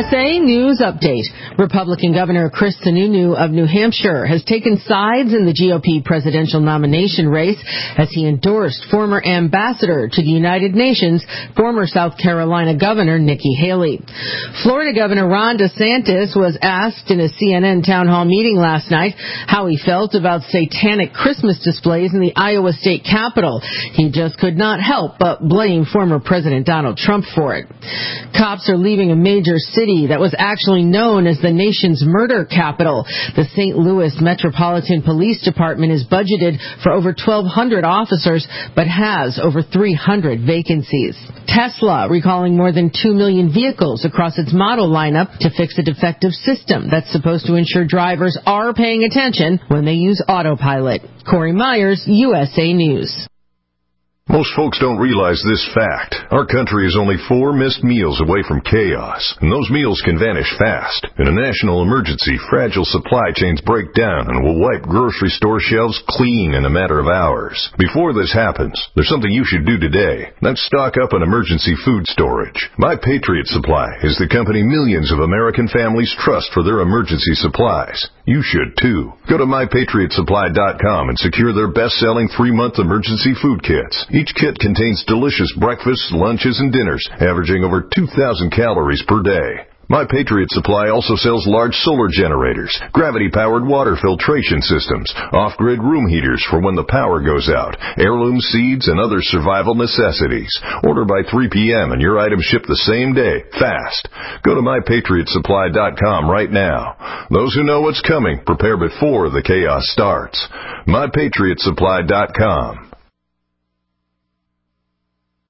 USA News Update. Republican Governor Chris Sununu of New Hampshire has taken sides in the GOP presidential nomination race as he endorsed former ambassador to the United Nations, former South Carolina Governor Nikki Haley. Florida Governor Ron DeSantis was asked in a CNN town hall meeting last night how he felt about satanic Christmas displays in the Iowa State Capitol. He just could not help but blame former President Donald Trump for it. Cops are leaving a major city that was actually known as the nation's murder capital. The St. Louis Metropolitan Police Department is budgeted for over 1,200 officers, but has over 300 vacancies. Tesla recalling more than 2 million vehicles across its model lineup to fix a defective system that's supposed to ensure drivers are paying attention when they use autopilot. Corey Myers, USA News. Most folks don't realize this fact. Our country is only 4 missed meals away from chaos, and those meals can vanish fast. In a national emergency, fragile supply chains break down and will wipe grocery store shelves clean in a matter of hours. Before this happens, there's something you should do today. That's stock up on emergency food storage. My Patriot Supply is the company millions of American families trust for their emergency supplies. You should too. Go to MyPatriotSupply.com and secure their best-selling 3-month emergency food kits. Each kit contains delicious breakfasts, lunches, and dinners, averaging over 2,000 calories per day. My Patriot Supply also sells large solar generators, gravity-powered water filtration systems, off-grid room heaters for when the power goes out, heirloom seeds, and other survival necessities. Order by 3 p.m. and your items ship the same day, fast. Go to MyPatriotSupply.com right now. Those who know what's coming prepare before the chaos starts. MyPatriotSupply.com.